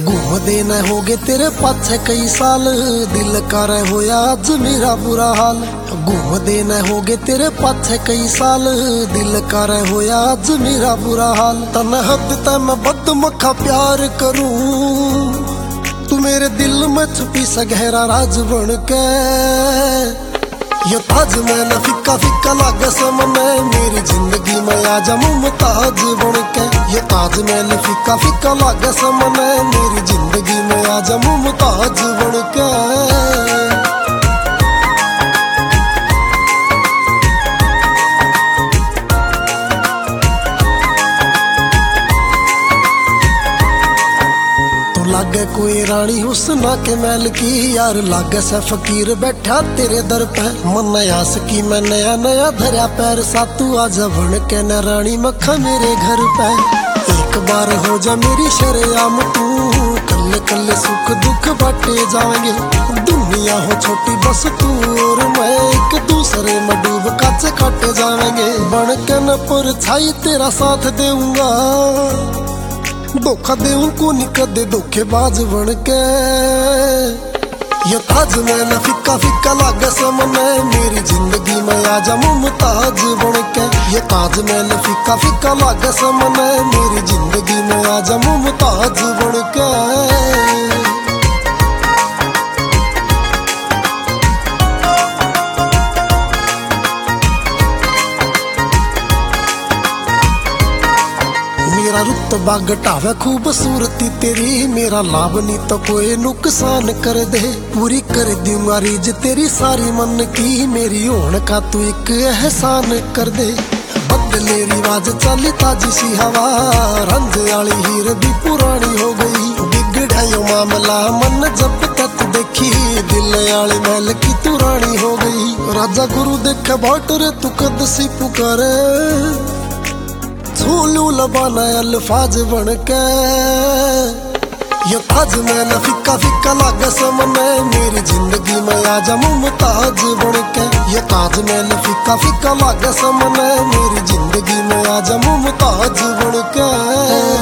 घूमदे न होगे तेरे पाछे कई साल, दिल कर होया अज मेरा बुरा हाल। घूमदे न होगे तेरे पाछे कई साल, दिल कर होया अज मेरा बुरा हाल। तन हद ते मैं बद मखा प्यार करूं, तू मेरे दिल में छुपी सा गहरा राज बन के। ये ताजमहल फीका फीका लागे सामने, मेरी जिंदगी में आजा मुमताज बन के। ये ताजमहल फीका फीका लागे सामने, मेरी जिंदगी में आजा मुमताज बन के। लागे कोई रानी हुस्ना के महल की, यार लागे से फकीर बैठा तेरे दर पे। मन आस की मैं नया नया धरिया पैर, सातू आजा बन के न रानी मक्खा मेरे घर पे। एक बार हो जा मेरी शरेआम तू, कल्ले कल्ले सुख दुख बांटे जाएंगे। दुनिया हो छोटी बस तू और मैं, एक दूसरे में डूब काचे काटे जाएंगे। बन के न परछाई तेरा साथ देऊंगा, धोखा दे उनको निकदे धोखेबाज बन के। ये ताजमहल फीका फीका लागे सामने, मेरी जिंदगी में आजा मुमताज बन के। ये ताजमहल फीका फीका लागे सामने, मेरी जिंदगी में आजा मुमताज बन के। मेरा रुतबा घटावे खूबसूरती तेरी, मेरा लाभ नहीं तो कोई नुकसान कर दे। पूरी कर दूंगा रीज तेरी सारी मन की, मेरी होने का तू एक एहसान कर दे। बदले रिवाज चली ताजी सी हवा, रंज वाली हीर भी पुरानी हो गई। बिगड़ा यो मामला मन जब तक देखी, दिल वाले महल की तू रानी हो गई। राजा गुरु देखे बाट रे तू कद सी पुकारे, झूलू लबाना अल्फाज बन के। ये ताजमहल फीका फीका लागे सामने, मेरी जिंदगी में आजा मुमताज बन के। ये ताजमहल फीका फीका लागे सामने, मेरी जिंदगी में आजा मुमताज बन के।